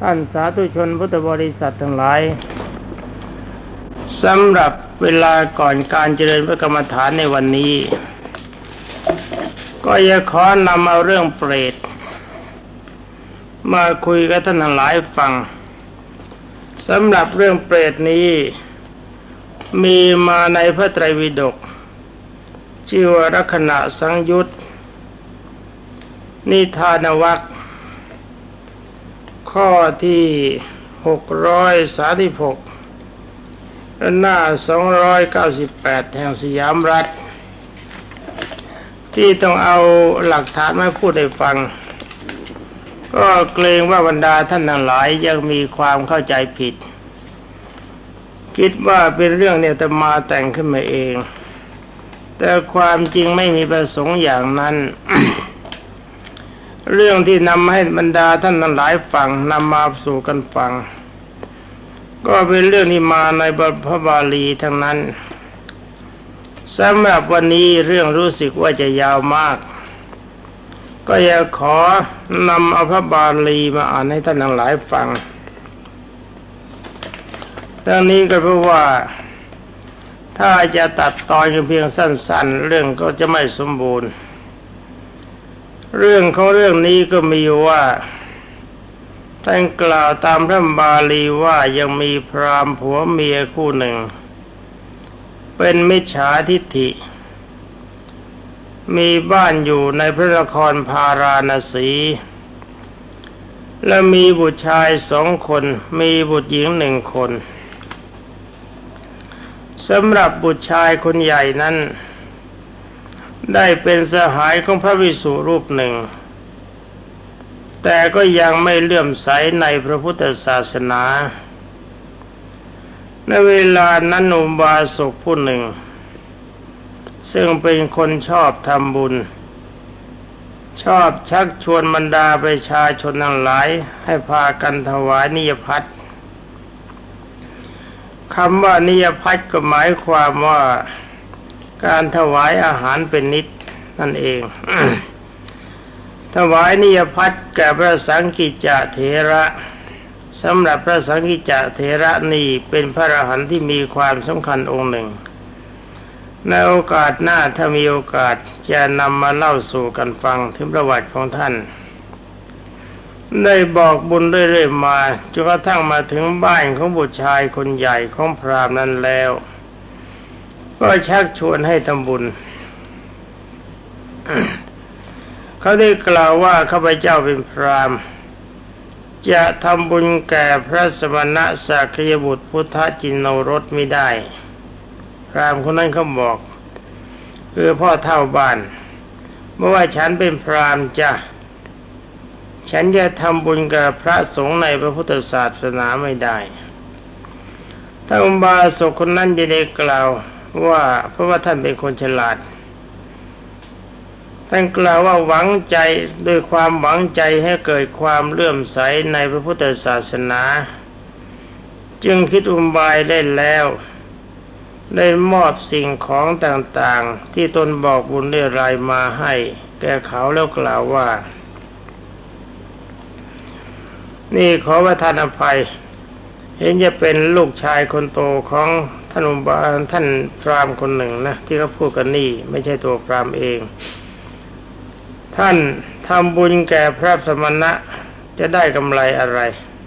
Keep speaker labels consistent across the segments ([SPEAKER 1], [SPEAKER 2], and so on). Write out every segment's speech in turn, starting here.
[SPEAKER 1] ท่านสาธุชนพุทธบริษัททั้งหลายสำหรับเวลาก่อนการเจริญพระกรรมฐานในวันนี้ก็อยากขอนำเอาเรื่องเปรตมาคุยกับท่านทั้งหลายฟังสำหรับเรื่องเปรตนี้มีมาในพระไตรปิฎกชื่อว่าลักขณะสังยุตนิทานวรรคข้อที่636หน้า298แห่งสยามรัฐที่ต้องเอาหลักฐานมาพูดให้ฟังก็เกรงว่าบรรดาท่านทั้งหลายยังมีความเข้าใจผิดคิดว่าเป็นเรื่องเนี่ยแต่มาแต่งขึ้นมาเองแต่ความจริงไม่มีประสงค์อย่างนั้น เรื่องที่นำให้บรรดาท่านทั้งหลายฟังนำมาสู่กันฟังก็เป็นเรื่องที่มาในพระบาลีทั้งนั้นสำหรับวันนี้เรื่องรู้สึกว่าจะยาวมากก็อยากขอนำเอาพระบาลีมาอ่านให้ท่านทั้งหลายฟังดังนี้ก็เพราะว่าถ้าจะตัดตอนเพียงสั้นๆเรื่องก็จะไม่สมบูรณ์เรื่องของเรื่องนี้ก็มีว่าท่านกล่าวตามพระบาลีว่ายังมีพราหมณ์ผัวเมียคู่หนึ่งเป็นมิจฉาทิฏฐิมีบ้านอยู่ในพระนครพาราณสีและมีบุตรชาย2 คนมีบุตรหญิง1 คนสำหรับบุตรชายคนใหญ่นั้นได้เป็นสหายของพระภิกษุรูปหนึ่งแต่ก็ยังไม่เลื่อมใสในพระพุทธศาสนาในเวลานั้นอุบาสกผู้หนึ่งซึ่งเป็นคนชอบทำบุญชอบชักชวนบรรดาประชาชนทั้งหลายให้พากันถวายนิยพัฒน์คำว่านิยพัฒน์ก็หมายความว่าการถวายอาหารเป็นนิจนั่นเอง ถวายนิยพัฒน์แก่พระสังฆิจเถระสำหรับพระสังฆิจเถระนี่เป็นพระอรหันต์ที่มีความสำคัญองค์หนึ่งในโอกาสหน้าถ้ามีโอกาสจะนำมาเล่าสู่กันฟังถึงประวัติของท่านได้บอกบุญเรื่อยๆมาจนกระทั่งมาถึงบ้านของบุตรชายคนใหญ่ของพราหมณ์นั้นแล้วก็ชักชวนให้ทำบุญ เขาได้กล่าวว่าข้าพเจ้าเป็นพราหมณ์จะทำบุญแก่พระสมณะสักยบุตรพุทธจินโนรสไม่ได้พราหมณ์คนนั้นเขาบอกคือพ่อเฒ่าบ้านเมื่อว่าฉันเป็นพราหมณ์จ้ะฉันจะทำบุญกับพระสงฆ์ในพระพุทธศาสนาไม่ได้ท่านอุบาสกคนนั้นจะได้กล่าวว่าเพราะว่าท่านเป็นคนฉลาดท่านกล่าวว่าหวังใจด้วยความหวังใจให้เกิดความเลื่อมใสในพระพุทธศาสนาจึงคิดอุบายได้แล้วได้มอบสิ่งของต่างๆที่ตนบอกบุญเรียรายมาให้แก่เขาแล้วกล่าวว่านี่ขอประทานอภัยเห็นจะเป็นลูกชายคนโตของท่านอุบาท่านพราหมณ์คนหนึ่งนะที่เขาพูดกันนี่ไม่ใช่ตัวพราหมณ์เองท่านทำบุญแก่พระสมณะจะได้กำไรอะไร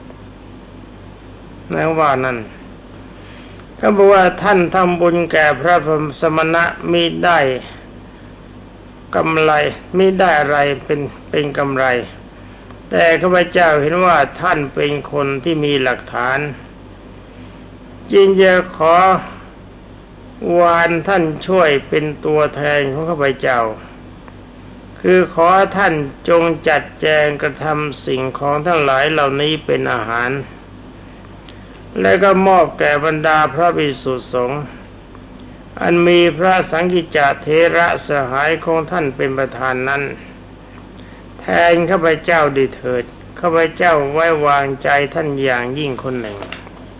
[SPEAKER 1] นั่นว่านั่นเขาบอกว่าท่านทำบุญแก่พระสมณะมิได้กำไรมิได้อะไรเป็นกำไรแต่ข้าพเจ้าเห็นว่าท่านเป็นคนที่มีหลักฐานจึงจะขอวานท่านช่วยเป็นตัวแทนของข้าพเจ้าคือขอท่านจงจัดแจงกระทำสิ่งของทั้งหลายเหล่านี้เป็นอาหารและก็มอบแก่บรรดาพระภิกษุสงฆ์อันมีพระสังฆิจเถระสหายของท่านเป็นประธานนั้นแทนข้าพเจ้าดีเถิดข้าพเจ้าไว้วางใจท่านอย่างยิ่งคนหนึ่ง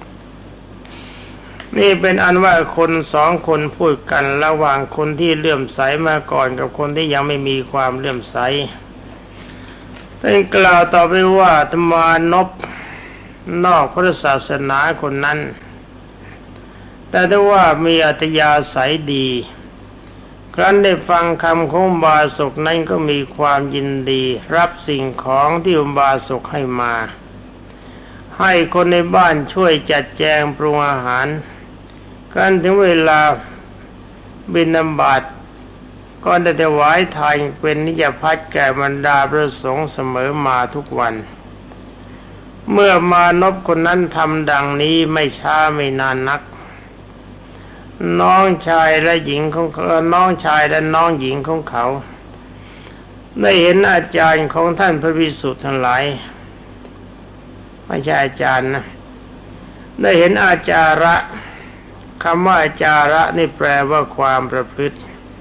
[SPEAKER 1] นี่เป็นอันว่าคน2 คนพูดกันระหว่างคนที่เลื่อมใสมาก่อนกับคนที่ยังไม่มีความเลื่อมใสท่านกล่าวต่อไปว่าธรรมานพนอกพุทธศาสนาคนนั้นแต่ถ้าว่ามีอัตยาศัยดีครั้นได้ฟังคำของอุบาสกนั้นก็มีความยินดีรับสิ่งของที่อุบาสกให้มาให้คนในบ้านช่วยจัดแจงปรุงอาหารกันถึงเวลาบิณฑบาตก็ได้ถวายทานเป็นนิจพัฒน์แก่บรรดาพระสงฆ์เสมอมาทุกวันเมื่อมานพคนนั้นทำดังนี้ไม่ช้าไม่นานนักน้องชายและหญิงของน้องชายและน้องหญิงของเขาได้เห็นอาจารย์ของท่านพระภิกษุทั้งหลายไม่ใช่อาจารย์นะได้เห็นอาจาระคำว่าอาจาระนี่แปลว่าความประพฤติ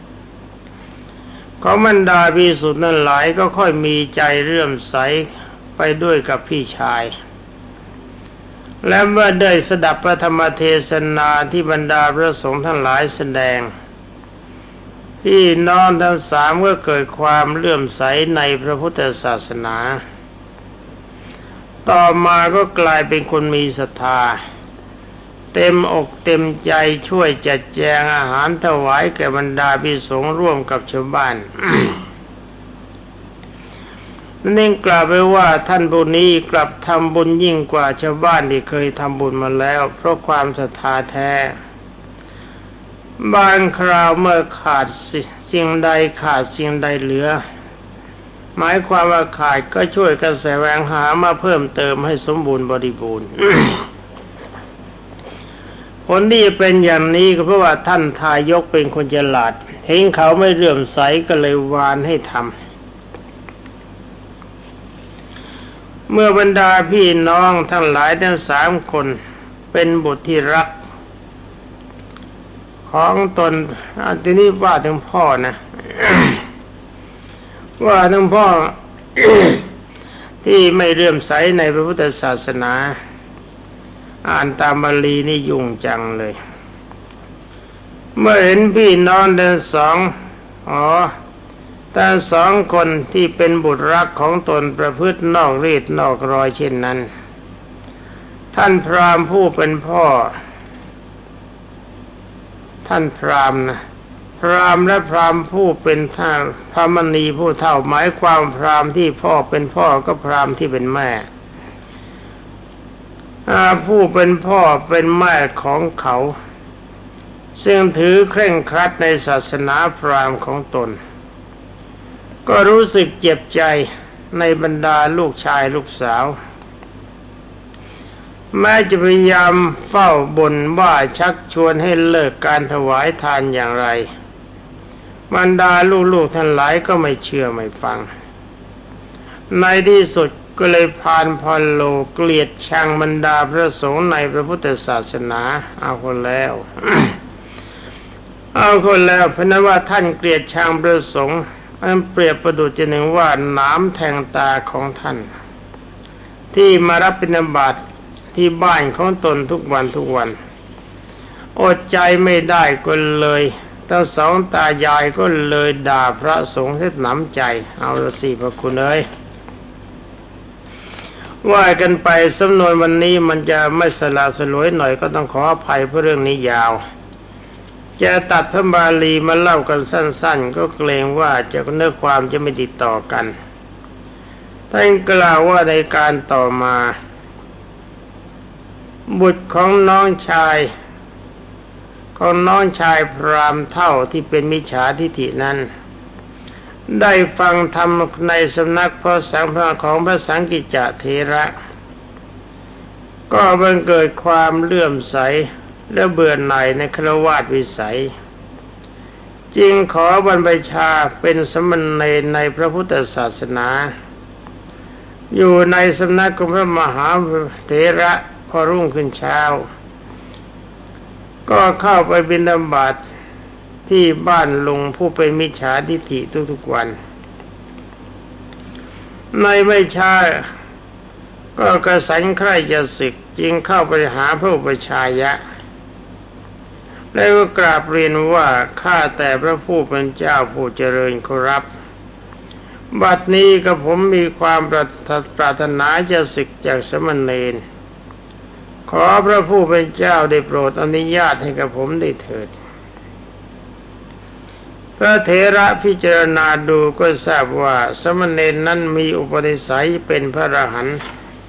[SPEAKER 1] ของบรรดาภิกษุทั้งหลายก็ค่อยมีใจเลื่อมใสไปด้วยกับพี่ชายและเมื่อได้สดับพระธรรมเทศนาที่บรรดาพระสงฆ์ทั้งหลายแสดงพี่น้องทั้งสามก็เกิดความเลื่อมใสในพระพุทธศาสนาต่อมาก็กลายเป็นคนมีศรัทธาเต็มอกเต็มใจช่วยจัดแจงอาหารถวายแก่บรรดาภิกษุสงฆ์ร่วมกับชาวบ้าน นั่นเองกล่าวไปว่าท่านผู้นี้กลับทำบุญยิ่งกว่าชาวบ้านที่เคยทำบุญมาแล้วเพราะความศรัทธาแท้บางคราวเมื่อขาดสิ่งใดขาดสิ่งใดเหลือหมายความว่าขาดก็ช่วยกันแสวงหามาเพิ่มเติมให้สมบูรณ์บริบูรณ์ ผลที่เป็นอย่างนี้ก็เพราะว่าท่านทายกเป็นคนฉลาดเห็นเขาไม่เลื่อมใสก็เลยวานให้ทำเมื่อบรรดาพี่น้องทั้งหลายทั้งสามคนเป็นบุตรที่รักของตนทีนี้ว่าถึงพ่อนะ ว่าถึงพ่อ ที่ไม่เลื่อมใสในพระพุทธศาสนาอ่านตามบาลีนี่ยุ่งจังเลยเมื่อเห็นพี่น้องทั้งสองทั้งสองคนที่เป็นบุตรรักของตนประพฤตินอกรีดนอกรอยเช่นนั้นท่านพราหมณ์ผู้เป็นพ่อท่านพราหมณ์นะพราหมณ์และพราหมณ์ผู้เป็นท่านพระมณีผู้เฒ่าหมายความพราหมณ์ที่พ่อเป็นพ่อก็พราหมณ์ที่เป็นแม่ผู้เป็นพ่อเป็นแม่ของเขาซึ่งถือเคร่งครัดในศาสนาพราหมณ์ของตนก็รู้สึกเจ็บใจในบรรดาลูกชายลูกสาวแม้จะพยายามเฝ้าบ่นว่าชักชวนให้เลิกการถวายทานอย่างไรบรรดาลูกๆท่านหลายก็ไม่เชื่อไม่ฟังในที่สุดก็เลยพานพอลโลเกลียดชังบรรดาพระสงฆ์ในพระพุทธศาสนาเอาคนแล้ว เอาคนแล้วเพราะนั้นว่าท่านเกลียดชังพระสงฆ์อันเปรียบประดุจหนึ่งว่าน้ำแทงตาของท่านที่มารับบิณฑบาตที่บ้านของตนทุกวันอดใจไม่ได้ก็เลยทั้งสองตายายก็เลยด่าพระสงฆ์เสียหนำใจเอาละสิพระคุณเอ้ยว่ากันไปสำนวนวันนี้มันจะไม่สละสลวยหน่อยก็ต้องขออภัยเพราะเรื่องนี้ยาวจะตัดพระบาลีมาเล่ากันสั้นๆก็เกรงว่าจะเนื้อความจะไม่ติดต่อกันท่านกล่าวว่าในการต่อมาบุตรของน้องชายพราหมณ์เฒ่าที่เป็นมิจฉาทิฐินั้นได้ฟังธรรมในสำนักพระสังฆของพระสังกิจจเถระก็บังเกิดความเลื่อมใสและเบื่อหน่ายในฆราวาสวิสัยจึงขอบรรพชาเป็นสมณเณรในพระพุทธศาสนาอยู่ในสำนักของพระมหาเถระพอรุ่งขึ้นเช้าก็เข้าไปบิณฑบาตที่บ้านลุงผู้เป็นมิจฉาทิฐิทุกๆวันในไม่ช้าก็กระสันใคร่จะศึกจึงเข้าไปหาพระอุปชายะแล้วก็กราบเรียนว่าข้าแต่พระผู้เป็นเจ้าผู้เจริญขอรับบัดนี้กับผมมีความปรารถนาจะศึกจากสมณเณรขอพระผู้เป็นเจ้าได้โปรดอนุญาตให้กับผมได้เถิดพระเถระพิจารณาดูก็ทราบว่าสมณเณรนั้นมีอุปนิสัยเป็นพระอรหันต์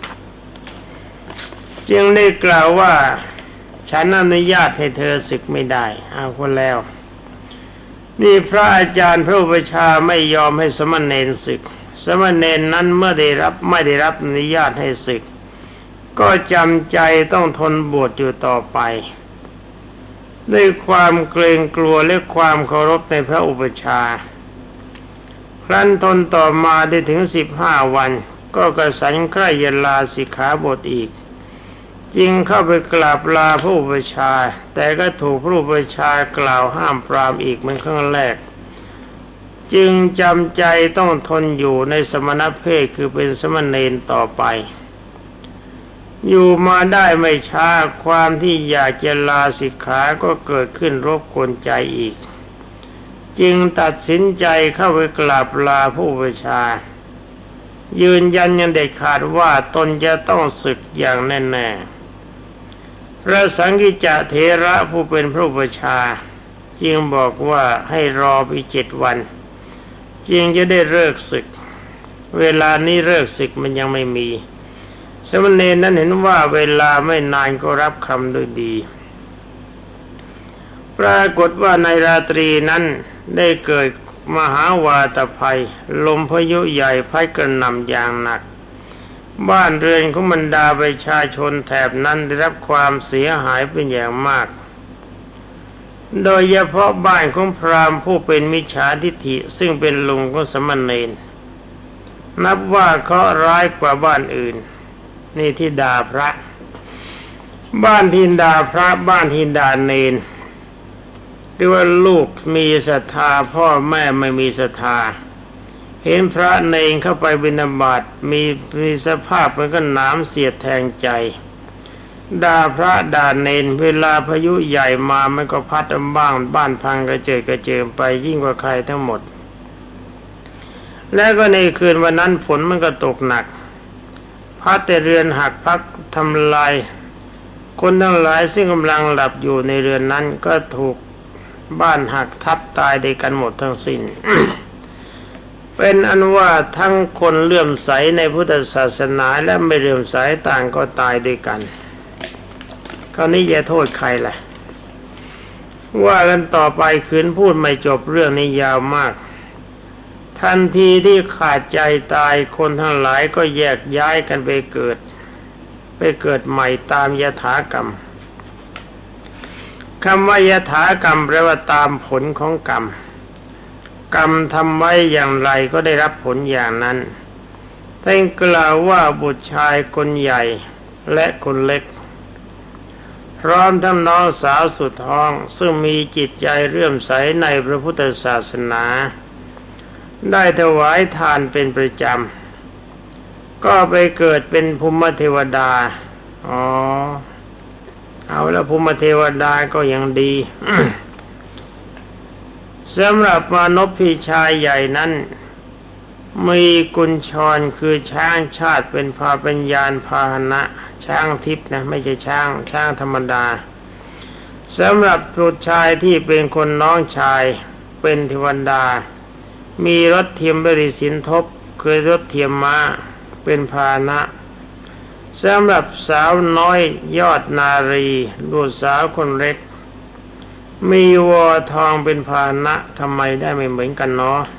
[SPEAKER 1] จึงได้กล่าวว่าฉันอนุญาตให้เธอศึกไม่ได้เอาคนแล้วนี่พระอาจารย์พระอุปัชฌาย์ไม่ยอมให้สมณเณรศึกสมณเณรนั้นเมื่อไม่ได้รับอนุญาตให้ศึกก็จำใจต้องทนบวชอยู่ต่อไปด้วยความเกรงกลัวและความเคารพในพระอุปัชฌาย์ครั้นทนต่อมาได้ถึง15 วันก็กระสันใคร่จะลาสิกขาบทอีกจึงเข้าไปกราบลาพระอุปัชฌาย์แต่ก็ถูกพระอุปัชฌาย์กล่าวห้ามปรามอีกเหมือนครั้งแรกจึงจำใจต้องทนอยู่ในสมณเพศคือเป็นสมณเณรต่อไปอยู่มาได้ไม่ช้าความที่อยากจะลาสิกขาก็เกิดขึ้นรบกวนใจอีกจึงตัดสินใจเข้าไปกราบลาพระอุปัชฌาย์ยืนยันอย่างเด็ดขาดว่าตนจะต้องศึกอย่างแน่ๆพระสังฆิจเถระผู้เป็นพระอุปัชฌาย์จึงบอกว่าให้รอไป7 วันจึงจะได้เลิกศึกเวลานี้เลิกศึกมันยังไม่มีสมณเณรนั้นเห็นว่าเวลาไม่นานก็รับคำด้วยดีปรากฏว่าในราตรีนั้นได้เกิดมหาวาตภัยลมพายุใหญ่พัดกระหน่ำอย่างหนักบ้านเรือนของบรรดาประชาชนแถบนั้นได้รับความเสียหายเป็นอย่างมากโดยเฉพาะบ้านของพราหมณ์ผู้เป็นมิจฉาทิฏฐิซึ่งเป็นลุงของสมณเณรนับว่าเคราะห์ร้ายกว่าบ้านอื่นนี่ที่ด่าพระบ้านที่ด่าพระบ้านที่ด่าเณรหรือว่าลูกมีศรัทธาพ่อแม่ไม่มีศรัทธาเห็นพระเณรเข้าไปบิณฑบาตมีสภาพมันก็หนามเสียดแทงใจด่าพระด่าเณรเวลาพายุใหญ่มามันก็พัดบ้านพังกระเจิงไปยิ่งกว่าใครทั้งหมดแล้วก็ในคืนวันนั้นฝนมันก็ตกหนักพัดแต่เรือนหักพักทำลายคนทั้งหลายซึ่งกำลังหลับอยู่ในเรือนนั้นก็ถูกบ้านหักทับตายด้วยกันหมดทั้งสิ้น เป็นอันว่าทั้งคนเลื่อมใสในพุทธศาสนาและไม่เลื่อมใสต่างก็ตายด้วยกันคราวนี้อย่าโทษใครล่ะว่ากันต่อไปคืนพูดไม่จบเรื่องนี้ยาวมากทันทีที่ขาดใจตายคนทั้งหลายก็แยกย้ายกันไปเกิดใหม่ตามยถากรรมคำว่ายถากรรมแปลว่าตามผลของกรรมกรรมทำไว้อย่างไรก็ได้รับผลอย่างนั้นท่านกล่าวว่าบุตรชายคนใหญ่และคนเล็กพร้อมทั้งน้องสาวสุดท้องซึ่งมีจิตใจเลื่อมใสในพระพุทธศาสนาได้ถวายทานเป็นประจำก็ไปเกิดเป็นภูมิเทวดาเอาแล้วภูมิเทวดาก็ยังดี สำหรับมานพพี่ชายใหญ่นั้นมีกุญชรคือช้างชาติเป็นยานพาหนะช้างทิพย์นะไม่ใช่ช้างธรรมดาสำหรับบุตรชายที่เป็นคนน้องชายเป็นเทวดามีรถเทียมบริสินทบคือรถเทียมม้าเป็นพาหนะสำหรับสาวน้อยยอดนารีลูกสาวคนเล็กมีวัวทองเป็นพาหนะทำไมได้ไม่เหมือนกันเนาะ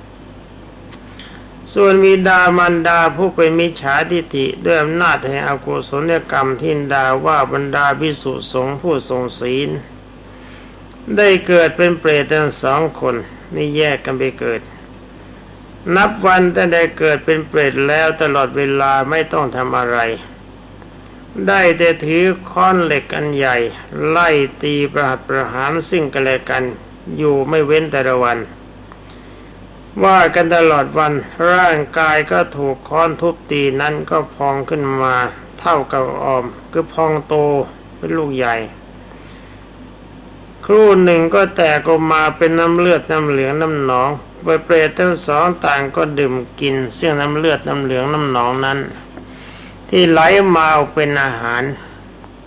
[SPEAKER 1] ส่วนบิดามารดาผู้เป็นมิจฉาทิฏฐิด้วยอำนาจแห่งอกุศลกรรมที่ด่าว่าบรรดาภิกษุสงฆ์ผู้ทรงศีลได้เกิดเป็นเปรตทั้ง2 คนนี่แยกกันไปเกิดนับวันแต่ได้เกิดเป็นเปรตแล้วตลอดเวลาไม่ต้องทำอะไรได้แต่ถือค้อนเหล็กอันใหญ่ไล่ตีประหารซึ่งกันและกันอยู่ไม่เว้นแต่ละวันว่ากันตลอดวันร่างกายก็ถูกค้อนทุบตีนั้นก็พองขึ้นมาเท่ากับออมคือพองโตเป็นลูกใหญ่ครู่หนึ่งก็แตกออกมาเป็นน้ำเลือดน้ำเหลืองน้ำหนองเปรตทั้ง2ต่างก็ดื่มกินเสี่ยงน้ำเลือดน้ำเหลืองน้ำหนองนั้นที่ไหลมาเป็นอาหาร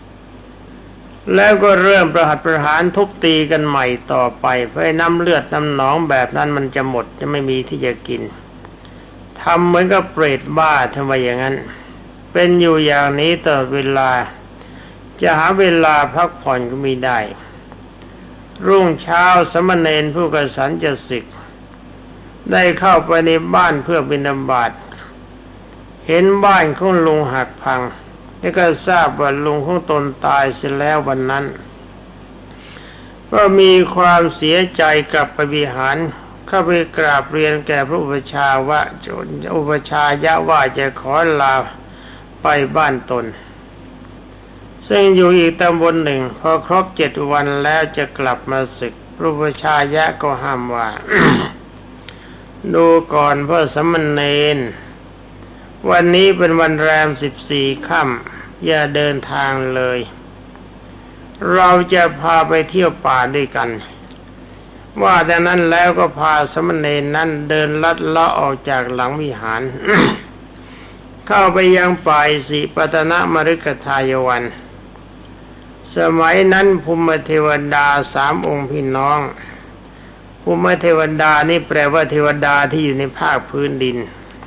[SPEAKER 1] แล้วก็เริ่มประหัตประหารทุบตีกันใหม่ต่อไปเพื่อให้น้ำเลือดน้ำหนองแบบนั้นมันจะหมดจะไม่มีที่จะกินทำเหมือนกับเปรตบ้าทำไมอย่างนั้นเป็นอยู่อย่างนี้ตลอดเวลาจะหาเวลาพักผ่อนก็ไม่ได้รุ่งเช้าสมณเณรผู้กษัตริย์จะศึกได้เข้าไปในบ้านเพื่อบิณฑบาตเห็นบ้านของลุงหักพังแล้วก็ทราบว่าลุงของตนตายเสียแล้ววันนั้นก็มีความเสียใจกลับไปวิหารเข้าไปกราบเรียนแก่พระอุปชาวะอุปชายะว่าจะขอลาไปบ้านตนซึ่งอยู่อีกตำบลหนึ่งพอครบ7 วันแล้วจะกลับมาศึกพระอุปชายะก็ห้ามว่า ดูก่อนพ่อสมณเณรวันนี้เป็นวันแรม14 ค่ำอย่าเดินทางเลยเราจะพาไปเที่ยวป่าด้วยกันว่าแต่นั้นแล้วก็พาสมณเณรนั้นเดินลัดเลาะออกจากหลังวิหาร เข้าไปยังป่าสิปตนมฤคทายวันสมัยนั้นภูมิเทวดา3 องค์พี่น้องภูมิเทวดานี่แปลว่าเทวดาที่อยู่ในภาคพื้นดิน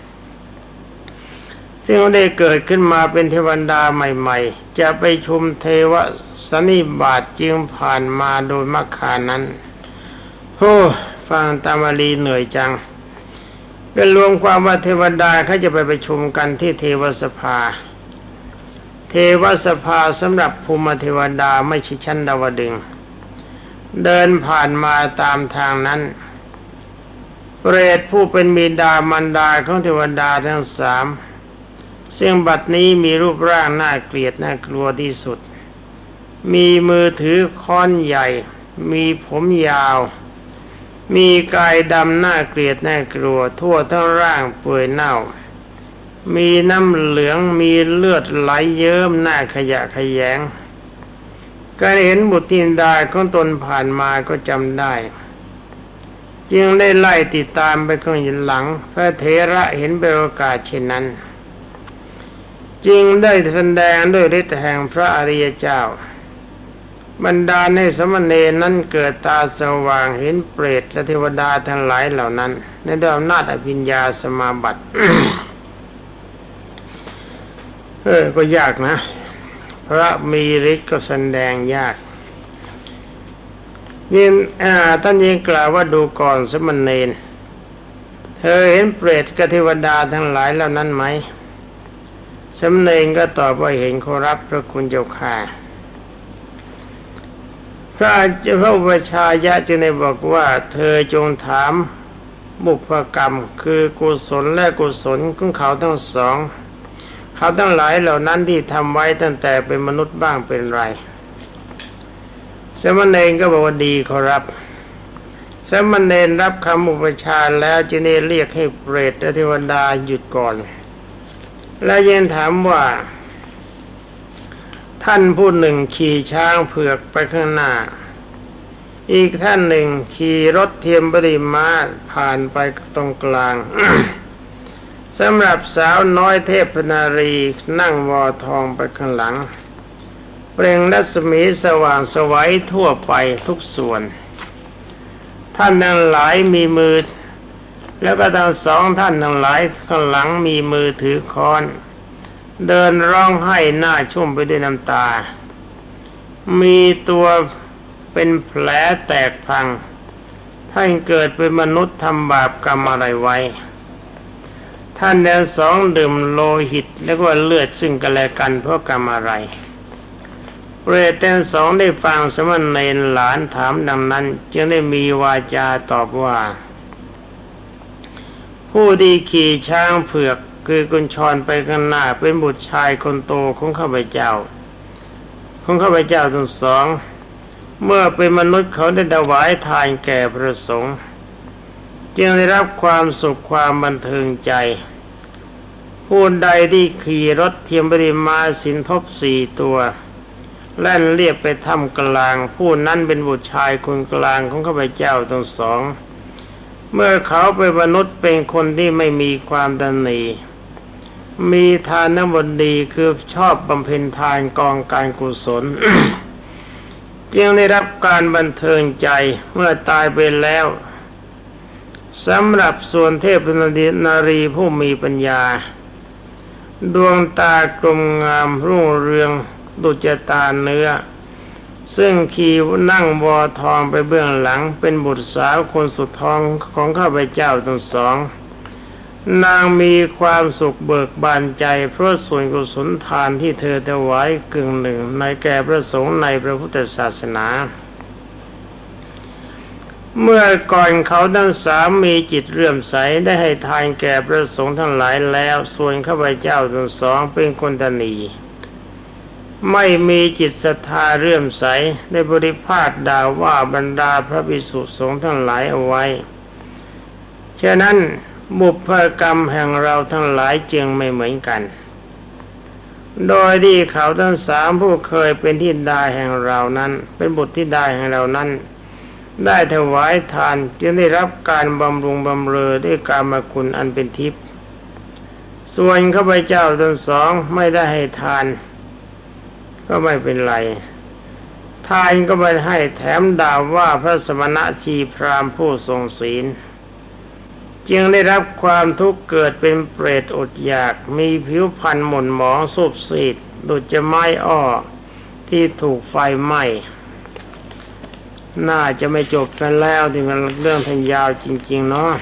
[SPEAKER 1] ซึ่งได้เกิดขึ้นมาเป็นเทวดาใหม่ๆจะไปชุมเทวสันนิบาตจึงผ่านมาโดยมัคคานั้นโอ้ฟังตามลีเหนื่อยจังก็รวมความว่าเทวดาเขาจะไปประชุมกันที่เทวสภาเทวสภาสำหรับภูมิเทวดาไม่ใช่ชั้นดาวดึงส์เดินผ่านมาตามทางนั้นเปรตผู้เป็นบิดามารดาของเทวดาทั้ง3ซึ่งบัดนี้มีรูปร่างน่าเกลียดน่ากลัวที่สุดมีมือถือค้อนใหญ่มีผมยาวมีกายดำน่าเกลียดน่ากลัวทั่วทั้งร่างเปื่อยเน่ามีน้ำเหลืองมีเลือดไหลเยิ้มน่าขยะแขยงการเห็นบุตรธิดาของตนผ่านมาก็จำได้จึงได้ไล่ติดตามไปข้างหลังพระเถระเห็นเป็นโอกาสเช่นนั้นจึงได้แสดงด้วยฤทธิ์แห่งพระอริยเจ้าบรรดาในสมณเณรนั้นเกิดตาสว่างเห็นเปรตและเทวดาทั้งหลายเหล่านั้นในด้วยอำนาจอภิญญาสมาบัติ ก็ยากนะพระมีฤทธิ์ก็แสดงยากนี่ท่านยังกล่าวว่าดูก่อนสมณเณรเธอเห็นเปรตกับเทวดาทั้งหลายเหล่านั้นไหมสมณเณรก็ตอบว่าเห็นขอรับพระคุณเจ้าข้าพระอุปชายะจึงได้บอกว่าเธอจงถามบุพกรรมคือกุศลและกุศลของเขาทั้งสองเขาทั้งหลายเหล่านั้นที่ทำไว้ตั้งแต่เป็นมนุษย์บ้างเป็นไรสมณเณรก็บอกว่าดีขอรับสมณเณรรับคำอุปชาแล้วจึงได้เรียกให้เปรตและเทวดาหยุดก่อนและยังถามว่าท่านผู้หนึ่งขี่ช้างเผือกไปข้างหน้าอีกท่านหนึ่งขี่รถเทียมบริมาผ่านไปตรงกลาง สำหรับสาวน้อยเทพนารีนั่งวอทองไปข้างหลังเปล่งรัศมีสว่างไสวทั่วไปทุกส่วนท่านทั้งหลายมีมือแล้วก็ทั้ง2ท่านทั้งหลายข้างหลังมีมือถือค้อนเดินร้องไห้หน้าชุ่มไปด้วยน้ำตามีตัวเป็นแผลแตกพังท่านเกิดเป็นมนุษย์ทำบาปกรรมอะไรไว้ท่านทั้งสองดื่มโลหิตแล้วก็เลือดซึ่งกันและกันเพราะกรรมอะไรเปรตทั้งสองได้ฟังสมณเณรหลานถามดังนั้นจึงได้มีวาจาตอบว่าผู้ที่ขี่ช้างเผือกคือกุญชรไปข้างหน้าเป็นบุตรชายคนโตของข้าพเจ้าทั้งสองเมื่อเป็นมนุษย์เขาได้ถวายทานแก่พระสงฆ์จึงได้รับความสุขความบันเทิงใจผู้ใดที่ขี่รถเทียมบริมาสินทบ4 ตัวแล่นเรียบไปถ้ำกลางผู้นั้นเป็นบุตรชายคนกลางของข้าพเจ้าทั้งสองเมื่อเขาเป็นมนุษย์เป็นคนที่ไม่มีความตนีมีทานบดีคือชอบบำเพ็ญทานกองการกุศลจึงได้รับการบันเทิงใจเมื่อตายไปแล้วสำหรับส่วนเทพนารีผู้มีปัญญาดวงตากลมงามรุ่งเรืองดุจตาเนื้อซึ่งขี่นั่งวอทองไปเบื้องหลังเป็นบุตรสาวคนสุดท้องของข้าพเจ้าทั้งสองนางมีความสุขเบิกบานใจเพราะส่วนกุศลทานที่เธอถวายกึ่งหนึ่งในแก่พระสงฆ์ในพระพุทธศาสนาเมื่อก่อนเขาทั้งสามมีจิตเลื่อมใสได้ให้ทานแก่พระสงฆ์ทั้งหลายแล้วส่วนข้าพเจ้าทั้งสองเป็นคนตนีไม่มีจิตศรัทธาเลื่อมใสได้บริพาทด่าว่าบรรดาพระภิกษุสงฆ์ทั้งหลายเอาไว้ฉะนั้นบุพกรรมแห่งเราทั้งหลายจึงไม่เหมือนกันโดยที่เขาทั้งสามผู้เคยเป็นธิดาแห่งเรานั้นเป็นบุตรธิดาแห่งเรานั้นได้ถวายทานจึงได้รับการบำรุงบำเรอด้วยกามคุณอันเป็นทิพย์ส่วนข้าพเจ้าทั้งสองไม่ได้ให้ทานก็ไม่เป็นไรทานก็ไม่ให้แถมด่าว่าพระสมณะชีพราหมณ์ผู้ทรงศีลจึงได้รับความทุกข์เกิดเป็นเปรตอดอยากมีผิวพรรณหม่นหมองสูบซีดดุจไม้อ้อที่ถูกไฟไหม้น่าจะไม่จบกันแล้วที่มันเรื่องทันยาวจริงๆเนาะ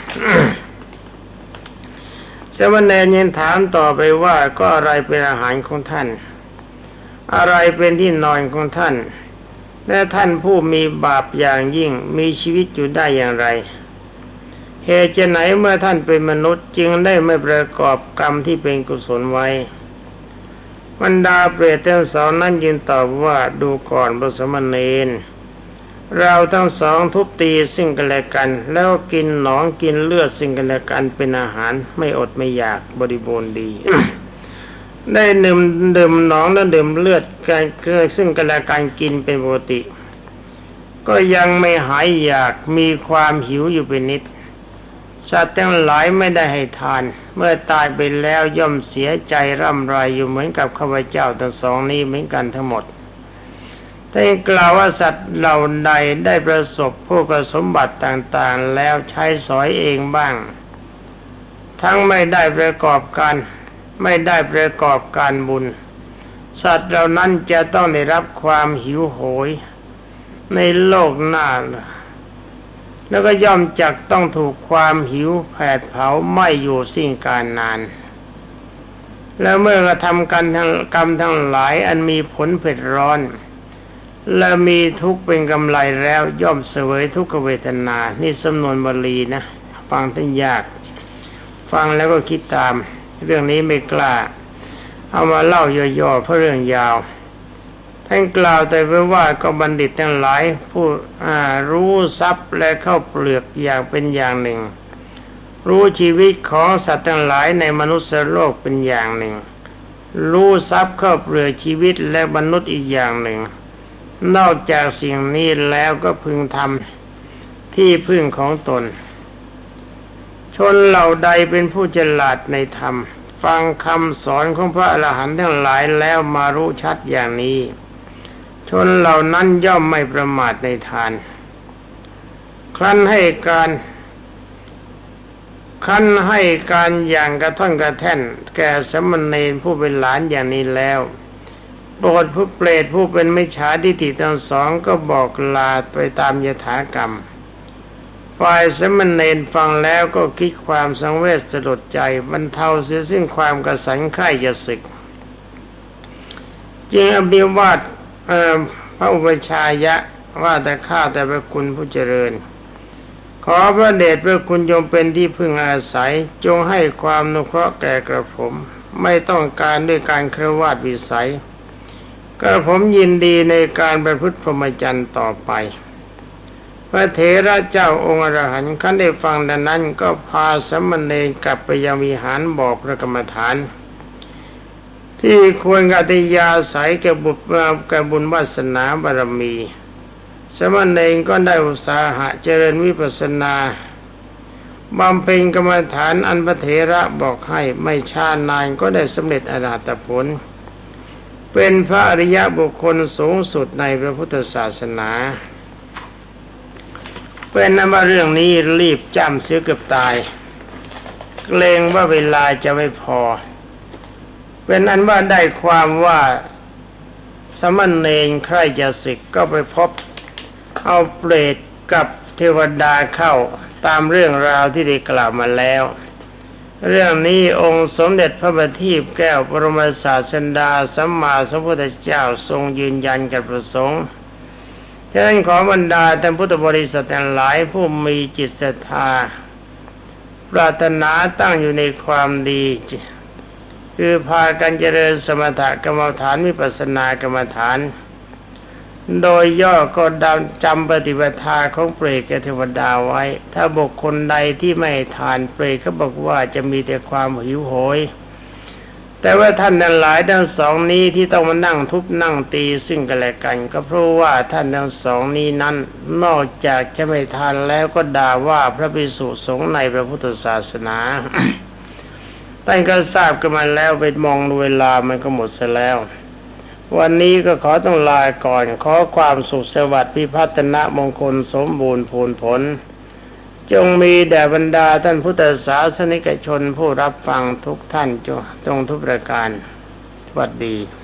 [SPEAKER 1] สมณเณรยังถามต่อไปว่าก็อะไรเป็นอาหารของท่านอะไรเป็นที่นอนของท่านและท่านผู้มีบาปอย่างยิ่งมีชีวิตอยู่ได้อย่างไรเหตุไหนเมื่อท่านเป็นมนุษย์จึงได้ไม่ประกอบกรรมที่เป็นกุศลไว้บรรดาเปรตทั้งสองนั้นยืนตอบว่าดูก่อนพระสมณเณรเราทั้งสองทุบตีซึ่งกันและกันแล้วกินหนองกินเลือดซึ่งกันและกันเป็นอาหารไม่อดไม่อยากบริบูรณ์ดี ได้ดื่มหนองและดื่มเลือดกันซึ่งกันและกันกินเป็นปกติก็ยังไม่หายอยากมีความหิวอยู่เป็นนิดสัตว์ทั้งหลายไม่ได้ให้ทานเมื่อตายไปแล้วย่อมเสียใจร่ำไรอยู่เหมือนกับข้าพเจ้าทั้งสองนี้เหมือนกันทั้งหมดแต่กล่าวว่าสัตว์เหล่าใดได้ประสบพวกสมบัติต่างๆแล้วใช้สอยเองบ้างทั้งไม่ได้ประกอบการบุญสัตว์เหล่านั้นจะต้องได้รับความหิวโหยในโลกหน้าแล้วก็ย่อมจักต้องถูกความหิวแผดเผาไหม้อยู่สิ้นกาลนานแล้วเมื่อกระทำกรรมทั้งหลายอันมีผลเผ็ดร้อนและมีทุกข์เป็นกำไรแล้วย่อมเสวยทุกขเวทนานี่สำนวนบาลีนะฟังท่านยากฟังแล้วก็คิดตามเรื่องนี้ไม่กล้าเอามาเล่าย่อๆเพราะเรื่องยาวท่านกล่าวแต่ว่าก็บัณฑิตทั้งหลายผู้รู้ทรัพย์และเข้าเปลือกอย่างเป็นอย่างหนึ่งรู้ชีวิตของสัตว์ทั้งหลายในมนุษย์โลกเป็นอย่างหนึ่งรู้ทรัพย์เข้าเปลือกชีวิตและมนุษย์อีกอย่างหนึ่งนอกจากสิ่งนี้แล้วก็พึงทำที่พึ่งของตนชนเหล่าใดเป็นผู้ฉลาดในธรรมฟังคำสอนของพระอรหันต์ทั้งหลายแล้วมารู้ชัดอย่างนี้ชนเหล่านั้นย่อมไม่ประมาทในทานครั้นให้การอย่างกระท่อนกระแท่นแก่สมณเณรผู้เป็นหลานอย่างนี้แล้วโปรดผู้เปรตผู้เป็นมิจฉาทิฏฐิทั้งสองก็บอกลาไปตามยถากรรมฝ่ายสมณเณรฟังแล้วก็คิดความสังเวชสลดใจบรรเทาเสียซึ่งความกระสันใคร่จะศึกจึงอภิวาทพระอุปชายะว่าแต่ข้าแต่พระคุณผู้เจริญขอพระเดชพระคุณยมเป็นที่พึ่งอาศัยจงให้ความอนุเคราะห์แก่กระผมไม่ต้องการด้วยการเคารวะวิสัยกระผมยินดีในการประพฤติพรหมจรรย์ต่อไปพระเถระเจ้าองค์อรหันต์ขั้นได้ฟังดังนั้นก็พาสมณเณรกลับไปยังวิหารบอกพระกรรมฐานที่ควรกติยาศัยแก่บุญวาสนาบารมีสมณเณรก็ได้อุตสาหะเจริญวิปัสสนาบำเพ็ญกรรมฐานอันพระเถระบอกให้ไม่ช้านานก็ได้สำเร็จอรหัตผลเป็นพระอริยบุคคลสูงสุดในพระพุทธศาสนาเป็นนั้นว่าเรื่องนี้รีบจำเสียเกือบตายเกรงว่าเวลาจะไม่พอเป็นนั้นว่าได้ความว่าสมณเณรใครจะศึกก็ไปพบเอาเปรตกับเทวดาเข้าตามเรื่องราวที่ได้กล่าวมาแล้วเรื่องนี้องค์สมเด็จพระบัณฑิตแก้วบรมศาสดาสัมมาสัมพุทธเจ้าทรงยืนยันกับประสงค์ฉะนั้นขอบรรดาท่านพุทธบริษัททั้งหลายผู้มีจิตศรัทธาปรารถนาตั้งอยู่ในความดีคือพากันเจริญสมถกรรมฐานวิปัสสนากรรมฐานโดยย่อก็จำปฏิปทาของเปรตกับเทวดาไว้ถ้าบุคคลใดที่ไม่ทานเปรตก็บอกว่าจะมีแต่ความหิวโหยแต่ว่าท่านทั้งหลายทั้งสองนี้ที่ต้องมานั่งทุบนั่งตีซึ่งกันและกันก็เพราะว่าท่านทั้งสองนี้นั้นนอกจากจะไม่ทานแล้วก็ด่าว่าพระภิกษุสงฆ์ในพระพุทธศาสนา ท่านก็ทราบกันมาแล้วไปมองดูเวลามันก็หมดซะแล้ววันนี้ก็ขอต้องลาก่อนขอความสุขสวัสดิ์พิพัฒนมงคลสมบูรณ์พูนผลจงมีแด่บรรดาท่านพุทธศาสนิกชนผู้รับฟังทุกท่านจงทุกประการสวัสดี